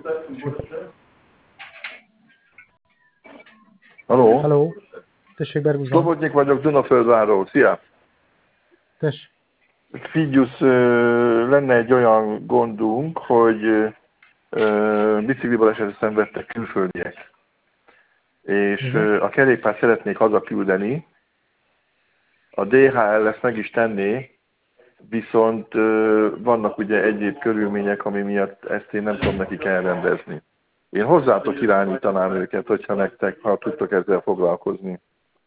Haló? Haló? Tessék, Berguzon. Slobodnyik vagyok Dunaföldvárról. Szia! Tessék. Figyusz, lenne egy olyan gondunk, hogy biciklibalesetet szenvedtek külföldiek. És a kerékpárt szeretnék hazaküldeni. A DHL ezt meg is tenné, viszont vannak ugye egyéb körülmények, ami miatt ezt én nem tudom nekik elrendezni. Én hozzátok irányítanám őket, hogyha nektek, ha tudtok ezzel foglalkozni.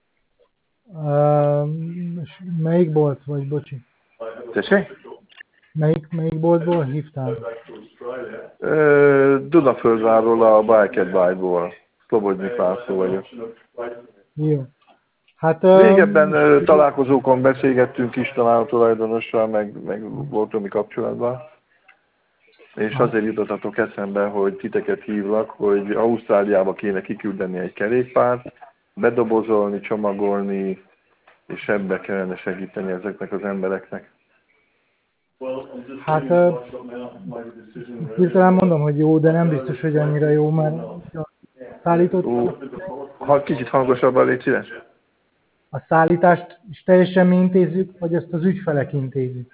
Melyik bolt vagy, bocsi? Tessék? Melyik boltból hívtál? Dunaföldvárról, a Bike and Bike-ból. Slobodnyik László vagyok. Jó. Hát, régebben találkozókon beszélgettünk István tulajdonossal, meg voltunk mi kapcsolatban. És azért jutottatok eszembe, hogy titeket hívlak, hogy Ausztráliába kéne kiküldeni egy kerékpárt, bedobozolni, csomagolni, és ebbe kellene segíteni ezeknek az embereknek. Hát, hirtelen mondom, hogy jó, de nem biztos, hogy annyira jó, mert szállított... Ha kicsit hangosabban légy szíves. A szállítást is teljesen mi intézzük, vagy ezt az ügyfelek intézik?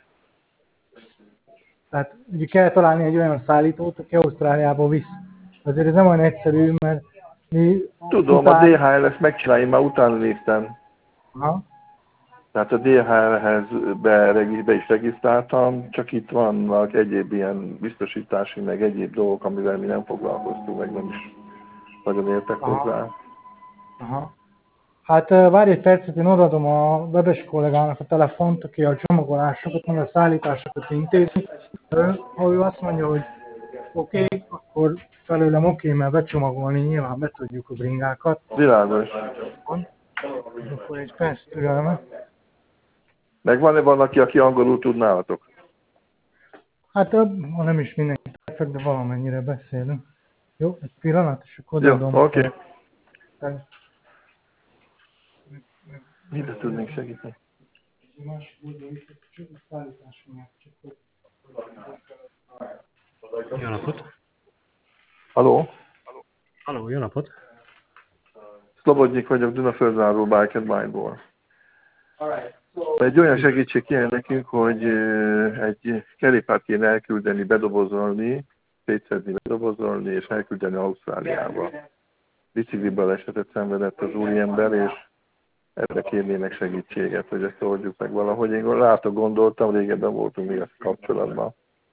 Tehát ugye kell találni egy olyan szállítót, aki Ausztráliába visz. Azért ez nem olyan egyszerű, mert mi... Tudom, a DHL ezt megcsinálja, én már utána néztem. Aha. Tehát a DHL-hez be is regisztráltam, csak itt vannak egyéb ilyen biztosítási, meg egyéb dolgok, amivel mi nem foglalkoztunk, meg nem is nagyon értek hozzá. Aha. Hát várj egy percet, én odaadom a webes kollégának a telefont, aki a csomagolásokat, meg a szállításokat intézi. Ha ő azt mondja, hogy oké, akkor felőlem oké, mert becsomagolni nyilván be tudjuk a bringákat. Világos. Akkor egy perc türelme. Meg van-e valaki, aki angolul tud nálatok? Hát ha nem is mindenki perfekt, de valamennyire beszélünk. Jó, egy pillanat, és akkor odaadom. Jó, oké. Mibe tudnék segíteni? Jó napot! Haló? Haló, jó napot! Slobodnyik vagyok Dunaföldvárról, Bike and Bike-ból. Egy olyan segítség kéne nekünk, hogy egy kerékpárt kéne elküldeni, bedobozolni, szétszedni, bedobozolni, és elküldeni Ausztráliába. Biciklibalesetet szenvedett az úriember, és ebbe kérnének segítséget, hogy ezt oldjuk meg valahogy. Én rátok gondoltam, régebben voltunk még a kapcsolatban.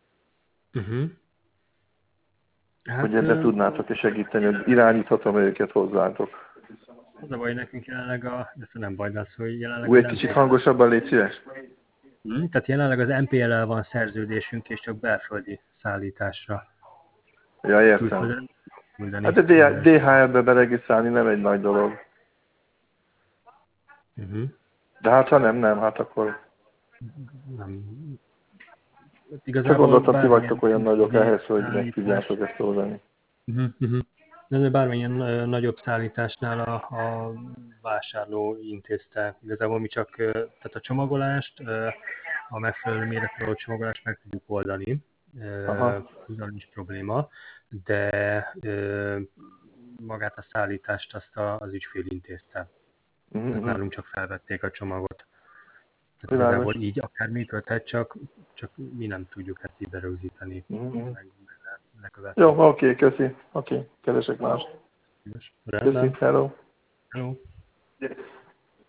Hát, hogy ebbe tudnátok-e segíteni, hogy irányíthatom őket hozzátok. Az a baj nekünk jelenleg ez nem baj lesz, hogy jelenleg... Egy kicsit hangosabban légy szíves. Tehát jelenleg az MPL-el van szerződésünk, és csak belföldi szállításra. Ja, értem. Hát a DHL-be beregisztrálni nem egy nagy dolog. De hát ha nem, hát akkor... Nem. Csak gondoltam, ti vagytok olyan nagyok ehhez, hogy meg tudjátok ezt oldani. De bármilyen nagyobb szállításnál a vásárló intézte. Igazából mi csak tehát a csomagolást, a megfelelő méretű csomagolást meg tudjuk oldani. Ezzel nincs probléma, de magát a szállítást azt az ügyfél intézte. Tehát nálunk csak felvették a csomagot. Tehát igazából így akármi történt, csak mi nem tudjuk ezt így berögzíteni. Jó, oké, köszi. Oké, keresek mást. Köszi, hello. Hello.